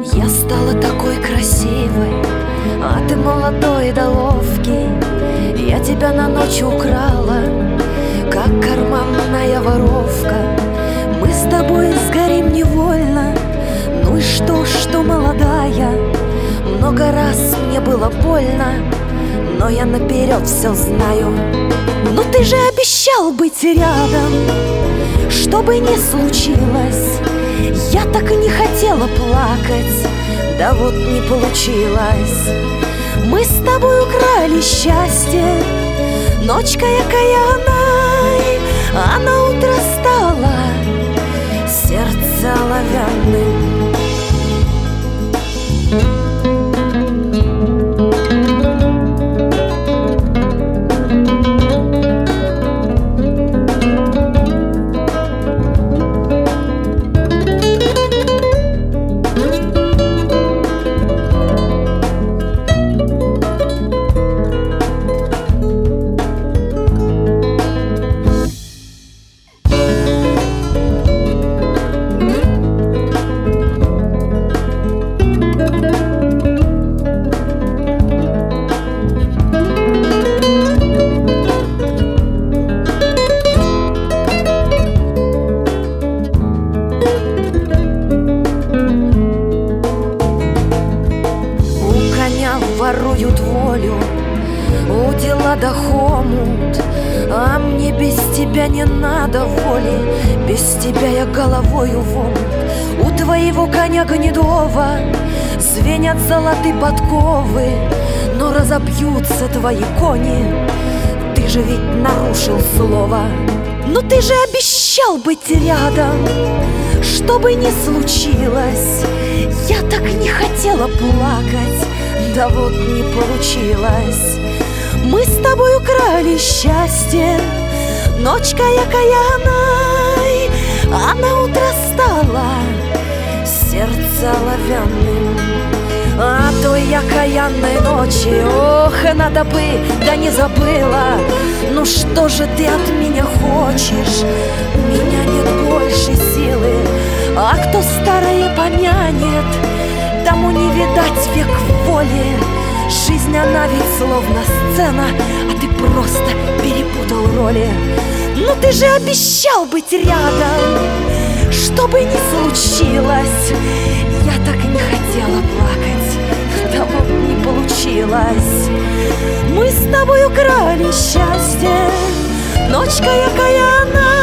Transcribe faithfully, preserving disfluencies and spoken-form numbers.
Я стала такой красивой, а ты молодой да ловкий. Я тебя на ночь украла, как карманная воровка. Мы с тобой сгорим невольно. Ну и что, что молодая? Много раз мне было больно, но я наперед все знаю. Но ты же обещал быть рядом, что бы ни случилось. Я так и не хотела плакать, да вот не получилось. Мы с тобой украли счастье, ночка окаянной, а на утро стало сердце оловянным. Воруют волю, удила да хомут, а мне без тебя не надо воли, без тебя я головою в омут. У твоего коня гнедого звенят золотые подковы, но разобьются твои кони, ты же ведь нарушил слово. Но ты же обещал быть рядом, что бы ни случилось. Я так не хотела плакать, да вот не получилось. Мы с тобой украли счастье, ночкой окаянной, а на утро стало сердце оловянным. А той окаянной ночи, ох, надо бы, да не забыла. Ну что же ты от меня хочешь? У меня нет больше силы, а кто старое помянет, тому не видать век воли. Жизнь, она ведь словно сцена, а ты просто перепутал роли. Но ты же обещал быть рядом, что бы ни случилось. Я так и не хотела плакать, да вот не получилось. Мы с тобой украли счастье, ночкой окаянной,